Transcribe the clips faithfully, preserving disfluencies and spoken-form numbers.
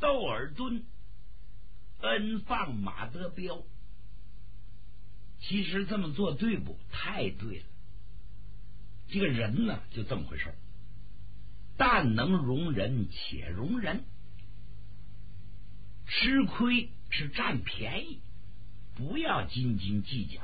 窦尔敦恩放马德彪。其实这么做对不？太对了。这个人呢，就这么回事，但能容人且容人。吃亏是占便宜，不要斤斤计较。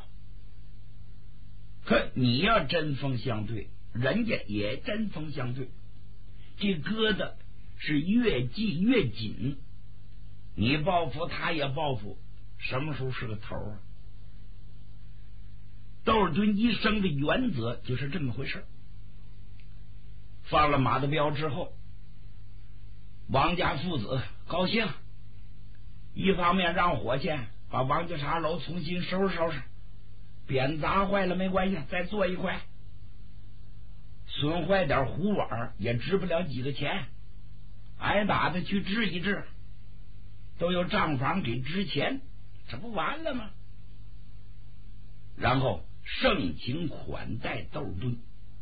可你要针锋相对，人家也针锋相对，这疙瘩是越系越紧，你报复他也报复，什么时候是个头啊？窦尔敦一生的原则就是这么回事。放了马德彪之后，王家父子高兴，一方面让伙计把王家茶楼重新收拾收拾，匾砸坏了没关系，再做一块，损坏点壶碗也值不了几个钱，挨打的去治一治，都有账房给支钱，这不完了吗？然后盛情款待窦尔敦。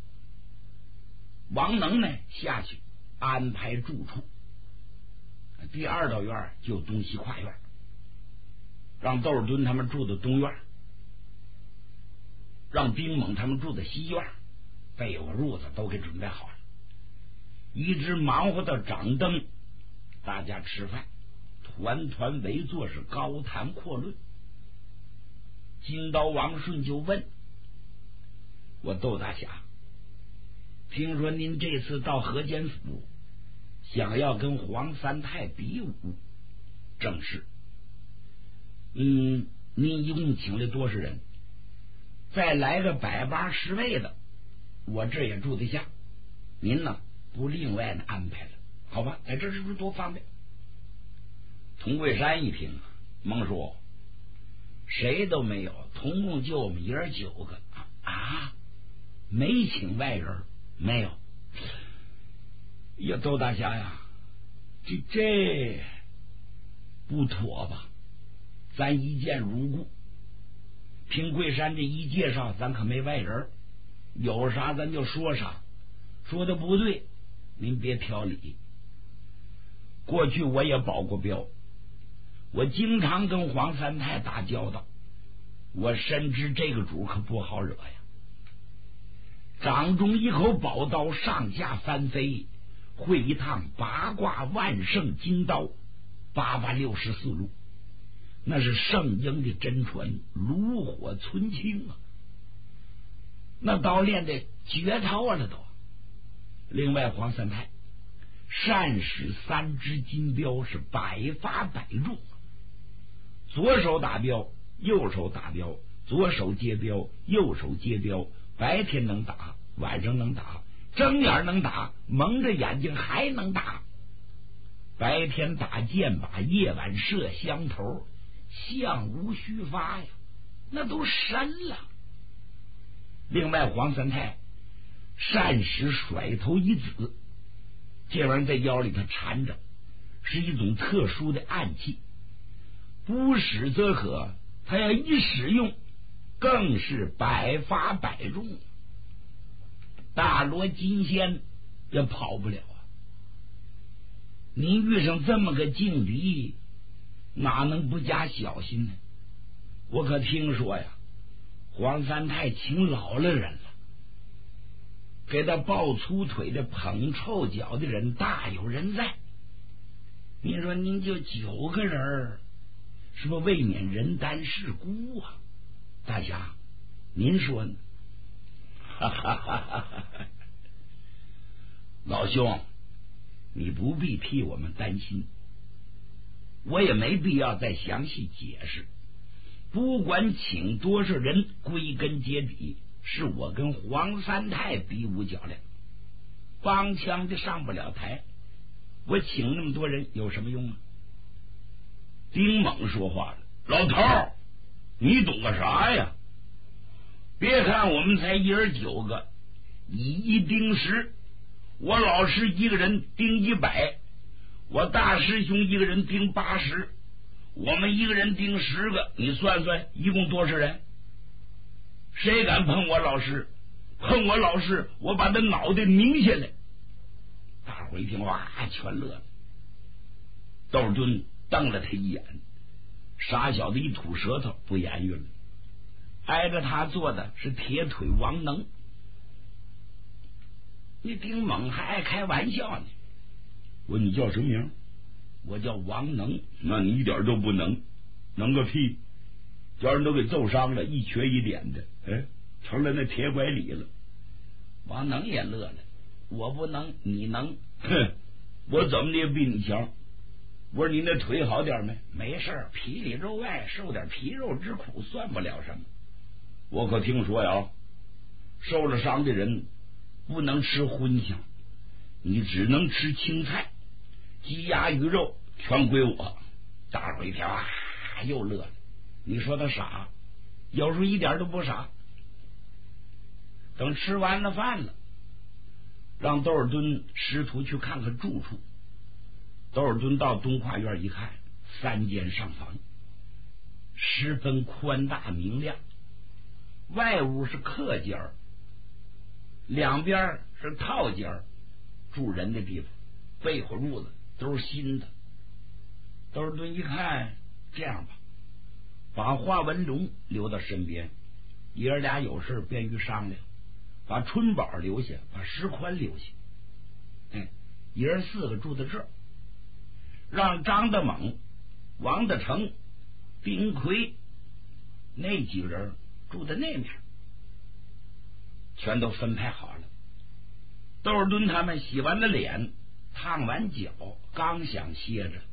王能呢下去安排住处，第二道院就东西跨院，让窦尔敦他们住的东院，让丁猛他们住的西院，被窝褥子都给准备好了，一直忙活到掌灯，大家吃饭，团团围坐，是高谈阔论。金刀王顺就问我窦大侠，听说您这次到河间府，想要跟黄三太比武？正是。嗯，您一共请了多少人？再来个百八十位的，我这也住得下。您呢，不另外的安排了，好吧？在这是不是多方便？童桂山一听，蒙说谁都没有，同共就我们爷儿九个啊，没请外人。没有呀，窦大侠呀，这这不妥吧？咱一见如故，凭桂山这一介绍，咱可没外人，有啥咱就说啥，说的不对您别挑理。过去我也保过镖，我经常跟黄三太打交道，我深知这个主可不好惹呀。掌中一口宝刀，上下翻飞，会一趟八卦万圣金刀，八八六十四路，那是圣婴的真传，炉火纯青啊！那刀练的绝套了都。另外，黄三太善使三支金镖，是百发百中，左手打镖，右手打镖，左手接镖，右手接镖。白天能打，晚上能打，睁眼能打，蒙着眼睛还能打。白天打箭靶，夜晚射香头，象无虚发呀，那都神了。另外，黄三太善使甩头一子，这玩意儿在腰里头缠着，是一种特殊的暗器，不使则可，他要一使用，更是百发百中，大罗金仙也跑不了啊！您遇上这么个劲敌，哪能不加小心呢？我可听说呀，黄三太请老了人了，给他抱粗腿的、捧臭脚的人大有人在。您说您就九个人，是不是未免人单势孤啊？大侠，您说呢？哈哈哈哈！老兄，你不必替我们担心，我也没必要再详细解释。不管请多少人，归根结底是我跟黄三太比武较量，帮腔的上不了台，我请那么多人有什么用啊？丁猛说话了：“老头儿，你懂个啥呀？别看我们才一人九个，以一盯十，我老师一个人盯一百，我大师兄一个人盯八十，我们一个人盯十个，你算算一共多少人？谁敢碰我老师？碰我老师，我把他脑袋拧下来！”大伙一听，哇，全乐了。 窦敦瞪了他一眼，傻小子一吐舌头不言语了。挨着他坐的是铁腿王能。你丁猛还爱开玩笑呢。我说你叫什么名？我叫王能。那你一点都不能，能个屁！叫人都给揍伤了，一瘸一点的，哎，成了那铁拐李了。王能也乐了，我不能，你能？哼，我怎么的也比你强。我说你那腿好点没？没事，皮里肉外，受点皮肉之苦，算不了什么。我可听说呀，受了伤的人不能吃荤香，你只能吃青菜，鸡鸭鱼肉全归我。大伙一听啊，又乐了。你说他傻，有时候一点都不傻。等吃完了饭了，让窦尔敦师徒去看看住处。窦尔敦到东跨院一看，三间上房，十分宽大明亮。外屋是客间，两边是套间，住人的地方，被窝褥子都是新的。窦尔敦一看，这样吧，把华文龙留到身边，爷儿俩有事便于商量。把春宝留下，把石宽留下，嗯，爷儿四个住在这儿，让张德猛、王德成、丁奎那几个人住在那面，全都分配好了。窦尔敦他们洗完了脸，烫完脚，刚想歇着，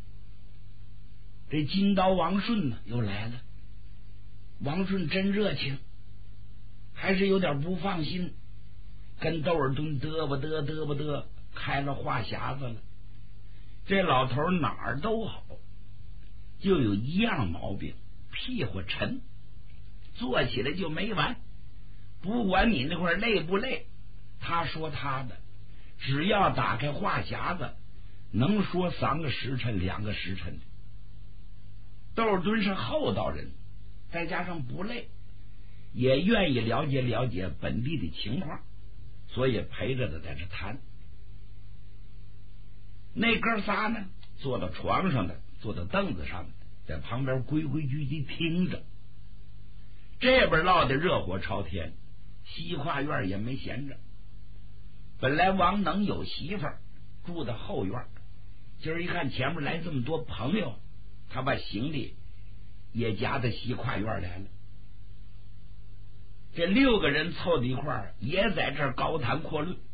这金刀王顺呢又来了。王顺真热情，还是有点不放心，跟窦尔敦嘚吧嘚嘚吧嘚开了话匣子了。这老头哪儿都好，就有一样毛病，屁股沉，坐起来就没完。不管你那块累不累，他说他的，只要打开话匣子，能说三个时辰两个时辰。窦尔敦是厚道人，再加上不累，也愿意了解了解本地的情况，所以陪着他在这谈。那哥仨呢，坐到床上的，坐到凳子上的，在旁边规规矩矩听着。这边闹得热火朝天，西跨院也没闲着。本来王能有媳妇儿，住在后院，今儿一看前面来这么多朋友，他把行李也夹到西跨院来了。这六个人凑在一块儿，也在这儿高谈阔论。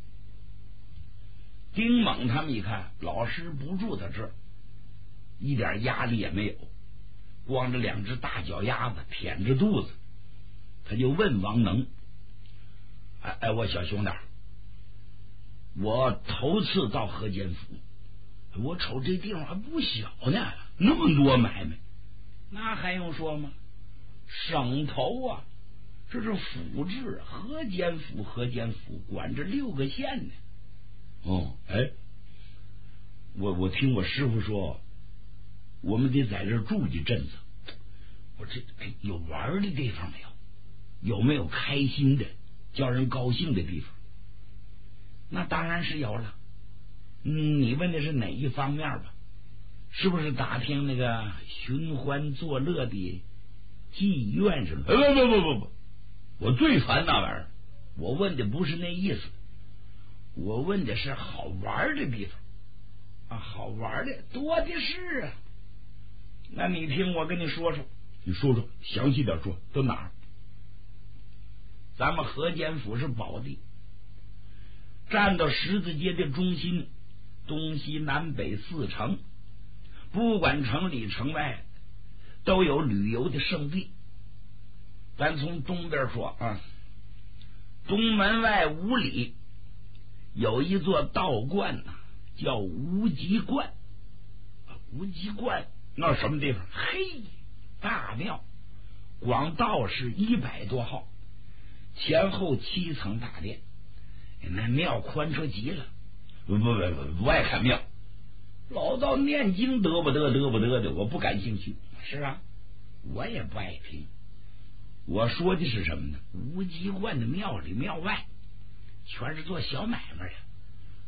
丁猛他们一看，老师不住在这儿，一点压力也没有，光着两只大脚丫子，腆着肚子，他就问王能：“哎哎，我小兄弟，我头次到河间府，我瞅这地方还不小呢，那么多买卖，那还用说吗？省头啊！这是府治，河间府，河间府管着六个县呢。哦，哎，我我听我师傅说，我们得在这住一阵子。我这哎，有玩的地方没有？有没有开心的、叫人高兴的地方？那当然是有了。嗯，你问的是哪一方面吧？是不是打听那个寻欢作乐的妓院什么？不不不不不，我最烦那玩意儿。我问的不是那意思，我问的是好玩的地方啊，好玩的多的是啊。那你听我跟你说说，你说说详细点说，都哪儿？咱们河间府是宝地，站到十字街的中心，东西南北四城，不管城里城外，都有旅游的胜地。咱从东边说啊，东门外五里有一座道观呐、啊，叫无极观。无极观那什么地方？嘿，大庙，光道士一百多号，前后七层大殿，那庙宽敞极了。不不不不爱看庙，老道念经得不得得不得的，我不感兴趣。是啊，我也不爱听。我说的是什么呢？无极观的庙里庙外全是做小买卖的，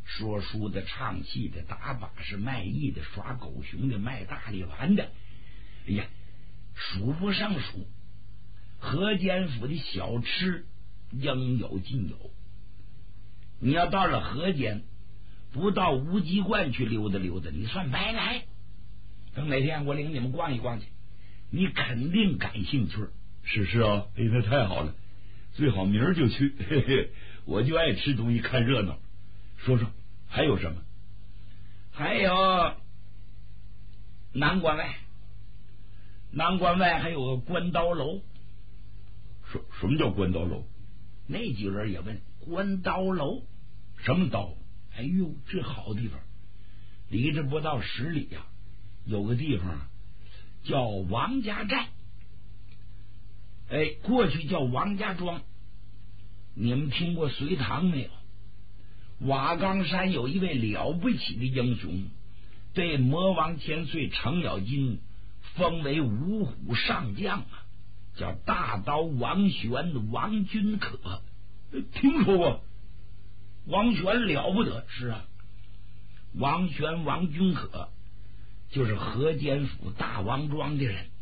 说书的、唱戏的、打把式、卖艺的、耍狗熊的、卖大力丸的，哎呀，数不胜数。河间府的小吃应有尽有。你要到了河间，不到无极观去溜达溜达，你算白来。等哪天我领你们逛一逛去，你肯定感兴趣。 是是啊，哎，那太好了，最好明儿就去。嘿嘿，我就爱吃东西看热闹。说说还有什么？ 还有南关外，南关外还有个关刀楼。 什什么叫关刀楼？ 那几个人也问关刀楼什么刀？ 哎呦，这好地方，离这不到十里呀、啊，有个地方叫王家寨。哎，过去叫王家庄。你们听过隋唐没有？瓦岗山有一位了不起的英雄，被魔王千岁程咬金封为五虎上将啊，叫大刀王玄王君可。 听说过。 王玄了不得。是啊，王玄王君可就是河间府大王庄的人。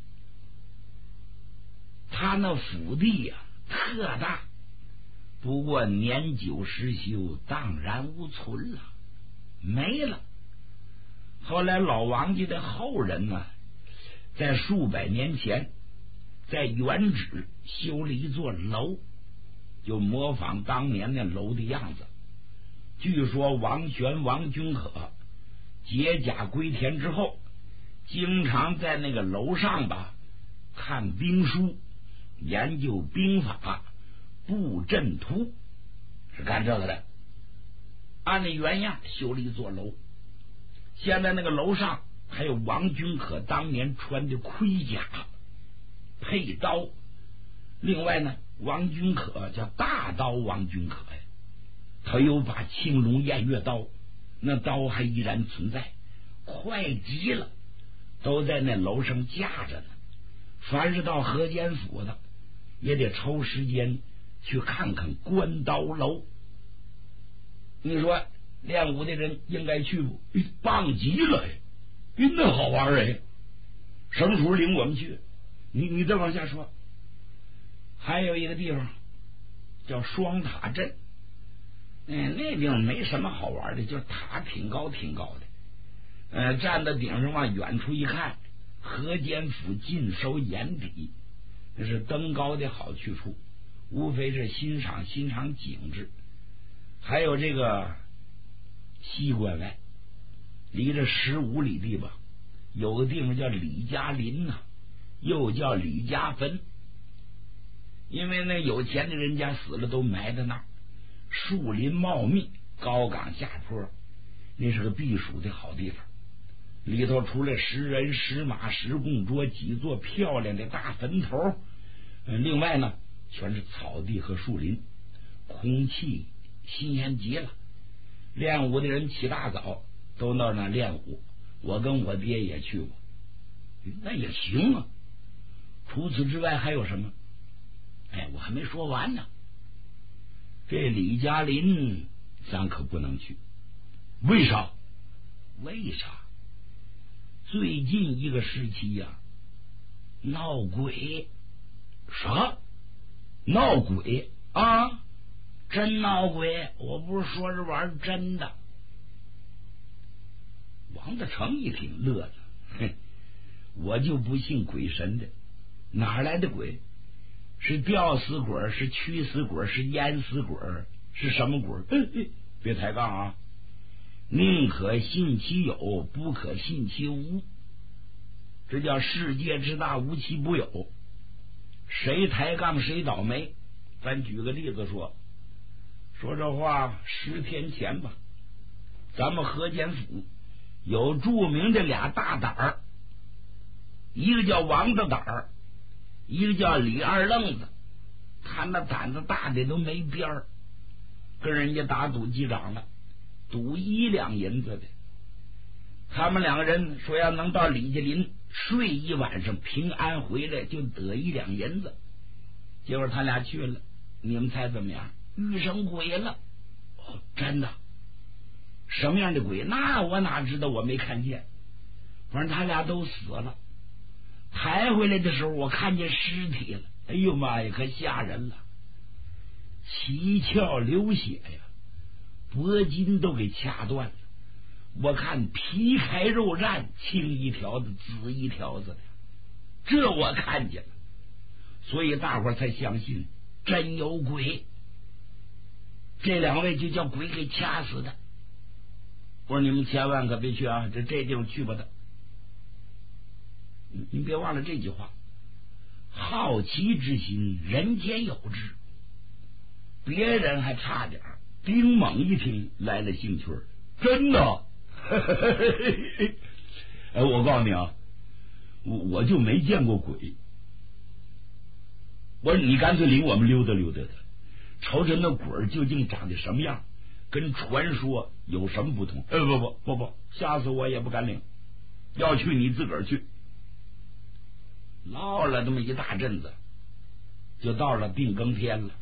他那府地呀、啊、特大，不过年久失修，荡然无存了，没了。后来老王家的后人呢，在数百年前在原址修了一座楼，就模仿当年那楼的样子。据说王玄王君可解甲归田之后，经常在那个楼上吧看兵书，研究兵法，布阵图，是干这个的。按那原样修了一座楼，现在那个楼上还有王君可当年穿的盔甲、佩刀。另外呢，王君可叫大刀王君可呀，他有把青龙偃月刀，那刀还依然存在，快极了，都在那楼上架着呢。凡是到河间府的，也得抽时间去看看关刀楼。你说练武的人应该去不？ 棒极了哎，那好玩哎！什么时候领我们去？ 你你再往下说。还有一个地方叫双塔镇，嗯，那地方没什么好玩的，就是塔挺高挺高的，呃，站在顶上往远处一看，河间府尽收眼底，那是登高的好去处，无非是欣赏欣赏景致。还有这个西关外，离这十五里地吧，有个地方叫李家林呐、啊，又叫李家坟。因为那有钱的人家死了都埋在那儿，树林茂密，高岗下坡，那是个避暑的好地方。里头除了石人、石马、石供桌几座漂亮的大坟头，另外呢全是草地和树林，空气新鲜极了。练武的人起大早都到那练武，我跟我爹也去过，那也行啊。除此之外还有什么？哎，我还没说完呢。这李家林咱可不能去。 为啥？ 为啥？最近一个时期呀、啊，闹鬼。 啥？闹鬼啊？真闹鬼！我不是说这玩意儿真的。王大成一听乐了，哼，我就不信鬼神的，哪来的鬼？是吊死鬼，是驱死鬼，是淹死鬼，是什么鬼？别抬杠啊！宁可信其有，不可信其无。这叫世界之大，无奇不有。谁抬杠谁倒霉。咱举个例子说，说这话十天前吧，咱们河间府有著名的俩大胆儿，一个叫王大胆儿，一个叫李二愣子，他那胆子大的都没边儿，跟人家打赌机长了，赌一两银子的。他们两个人说要能到李家林睡一晚上，平安回来就得一两银子。结果他俩去了，你们猜怎么样？遇上鬼了。哦，真的。 什么样的鬼？那我哪知道？我没看见。反正他俩都死了。抬回来的时候，我看见尸体了。哎呦妈呀，可吓人了！七窍流血呀，脖筋都给掐断了。我看皮开肉绽，青一条子，紫一条子的，这我看见了。所以大伙儿才相信真有鬼。这两位就叫鬼给掐死的。我说你们千万可别去啊，这这地方去不得。您别忘了这句话，好奇之心人间有之。别人还差点，丁猛一听来了兴趣，真的。哎，我告诉你啊，我我就没见过鬼。我说你干脆领我们溜达溜达的，瞅瞅那鬼究竟长得什么样，跟传说有什么不同？哎，不不不不，吓死我也不敢领。要去你自个儿去。唠了这么一大阵子，就到了定更天了。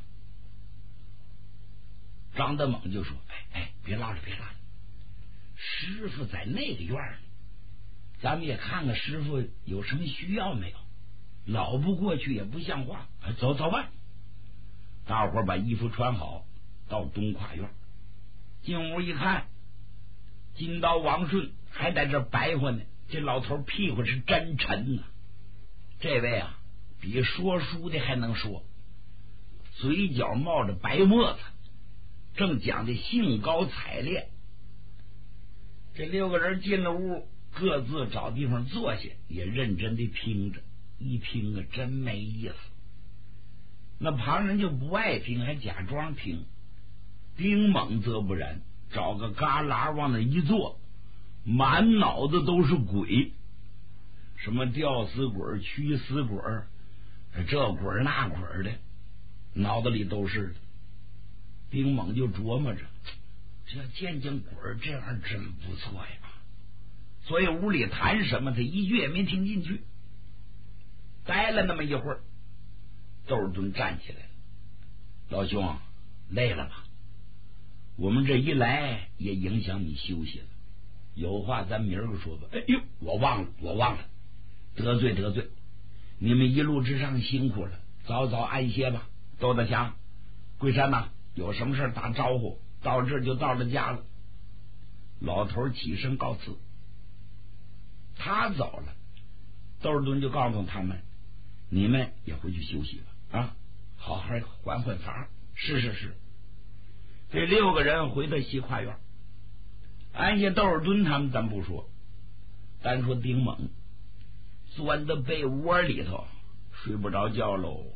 张德猛就说：“哎哎，别唠了，别唠了，师傅在那个院里，咱们也看看师傅有什么需要没有。老不过去也不像话，走走吧。”大伙儿把衣服穿好，到东跨院，进屋一看，金刀王顺还在这白活呢。这老头屁股是真沉呐、啊。这位啊，比说书的还能说，嘴角冒着白沫子，正讲的兴高采烈。这六个人进了屋，各自找地方坐下，也认真的听着。一听啊，真没意思。那旁人就不爱听，还假装听。丁猛则不然，找个旮旯往那一坐，满脑子都是鬼。什么吊死鬼、驱死鬼，这鬼那鬼的，脑子里都是的。丁猛就琢磨着，这见见鬼这玩意儿真不错呀。所以屋里谈什么，他一句也没听进去。待了那么一会儿，窦尔敦站起来了：“老兄，累了吧？我们这一来也影响你休息了，有话咱明儿个说吧。”哎呦，我忘了，我忘了。得罪得罪，你们一路之上辛苦了，早早安歇吧。窦大强、桂山呐，有什么事打招呼，到这就到了家了。老头起身告辞，他走了，窦尔敦就告诉他们：“你们也回去休息吧，啊，好好缓缓房。”是是是。这六个人回到西跨院，安下窦尔敦他们咱不说，单说丁猛。钻到被窝里头睡不着觉喽。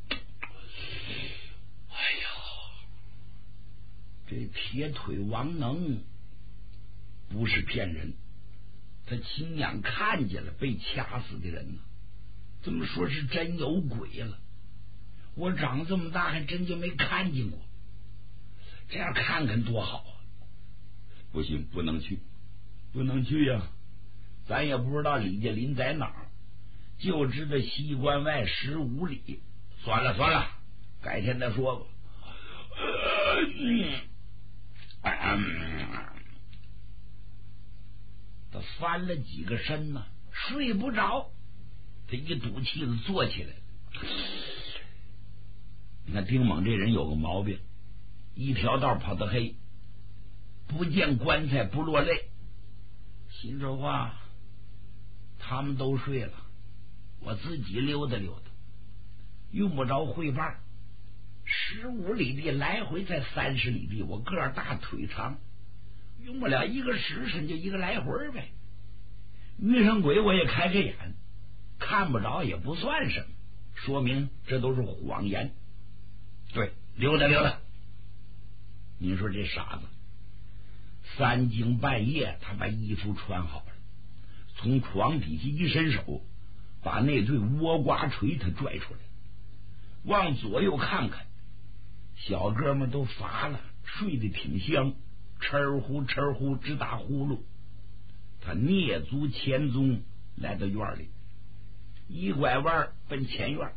哎呀，这铁腿王能不是骗人，他亲眼看见了被掐死的人呢。这么说是真有鬼了。我长这么大还真就没看见过，这样看看多好啊！不行，不能去，不能去呀！咱也不知道李家林在哪儿，就知道西关外十五里。算了算了，改天再说吧。他翻了几个身呢，睡不着。他一赌气子坐起来了。你看丁猛这人有个毛病，一条道跑得黑，不见棺材不落泪。心说话，他们都睡了，我自己溜达溜达，用不着会伴。十五里地来回才三十里地，我个儿大腿长，用不了一个时辰就一个来回呗。遇上鬼我也开开眼，看不着也不算什么，说明这都是谎言。对，溜达溜达。你说这傻子，三更半夜他把衣服穿好了，从床底下一伸手，把那对倭瓜锤他拽出来，往左右看看，小哥们都乏了，睡得挺香，哧呼哧呼直打呼噜。他蹑足潜踪来到院里，一拐弯奔前院，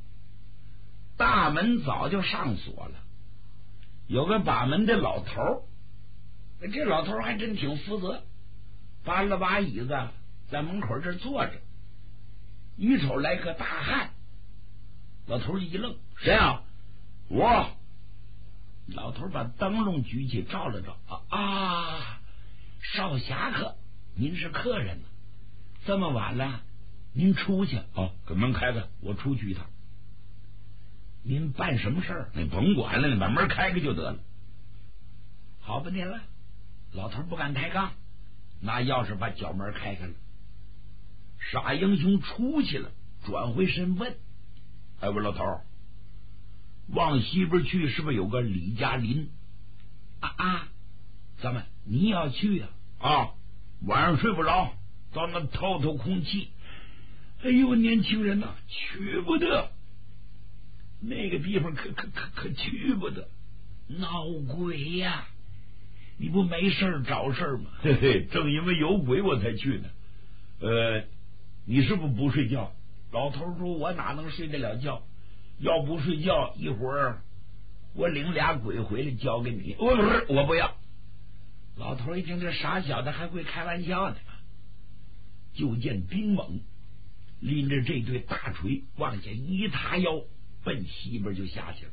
大门早就上锁了，有个把门的老头这老头还真挺负责，搬了把椅子在门口这坐着，一瞅来个大汉，老头一愣，谁啊？我。老头把灯笼举起照了照，啊，少侠客，您是客人呢？这么晚了，您出去啊？给门开开，我出去一趟。您办什么事儿？你甭管了，你把门开开就得了。好吧，您了。老头不敢抬杠，拿钥匙把角门开开了。傻英雄出去了，转回身问：“哎，我老头，往西边去是不是有个李家林？”啊啊，怎么你要去呀？啊，晚上睡不着，到那透透空气。哎呦，年轻人呐、啊，去不得，那个地方可可可可去不得，闹鬼呀！你不没事找事吗？嘿嘿，正因为有鬼我才去呢。呃，你是不是不睡觉？老头说：“我哪能睡得了觉？要不睡觉，一会儿我领俩鬼回来交给你。”我不是，我不要。老头一听这傻小子还会开玩笑呢，就见丁猛拎着这对大锤往下一塌腰，奔西边就下去了。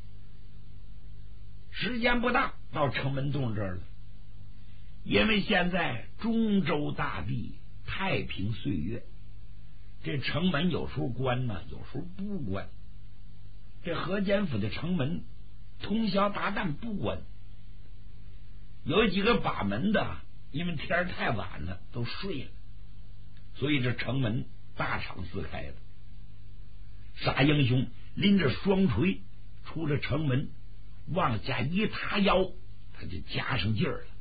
时间不大，到城门洞这儿了。因为现在中州大地太平岁月，这城门有时候关呢，有时候不关。这河间府的城门通宵达旦不关，有几个把门的，因为天太晚了都睡了，所以这城门大敞四开的。傻英雄拎着双锤出了城门，往下一塌腰，他就加上劲儿了。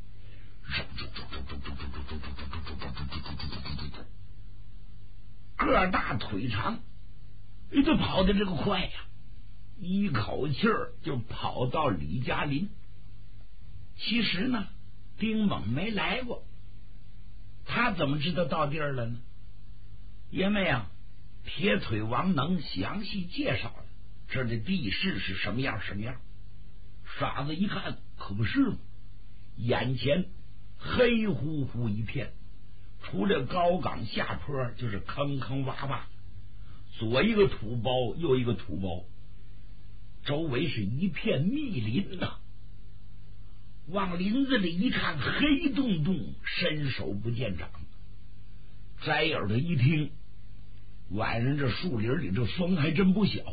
个大腿长，哎，这跑的这个快呀，一口气儿就跑到李家林。其实呢，丁猛没来过，他怎么知道到地儿了呢？因为啊，铁腿王能详细介绍了这的地势是什么样什么样。傻子一看，可不是吗？眼前黑乎乎一片，除了高岗下坡就是坑坑洼洼，左一个土包，右一个土包，周围是一片密林呐、啊。往林子里一看，黑洞洞，伸手不见掌。摘耳朵一听，晚上这树林里这风还真不小。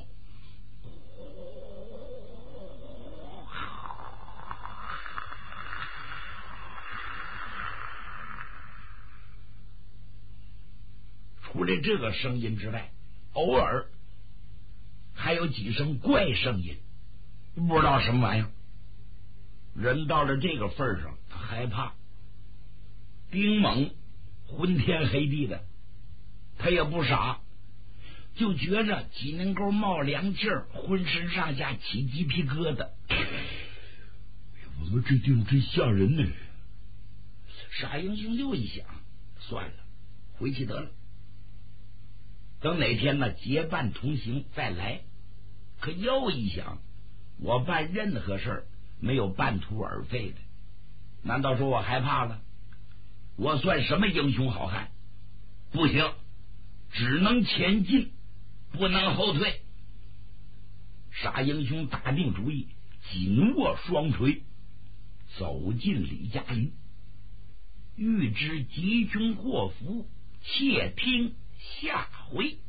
除了这个声音之外，偶尔还有几声怪声音，不知道什么玩意儿。人到了这个份上，他害怕。丁猛昏天黑地的，他也不傻，就觉着脊梁沟冒凉气儿，浑身上下起鸡皮疙瘩。 我说这地方真吓人呢。 傻英雄又一想，算了，回去得了。等哪天呢结伴同行再来。可又一想，我办任何事儿没有半途而废的，难道说我害怕了？我算什么英雄好汉？不行，只能前进，不能后退。傻英雄打定主意，紧握双锤，走进李家林。欲知吉凶祸福，且听下回。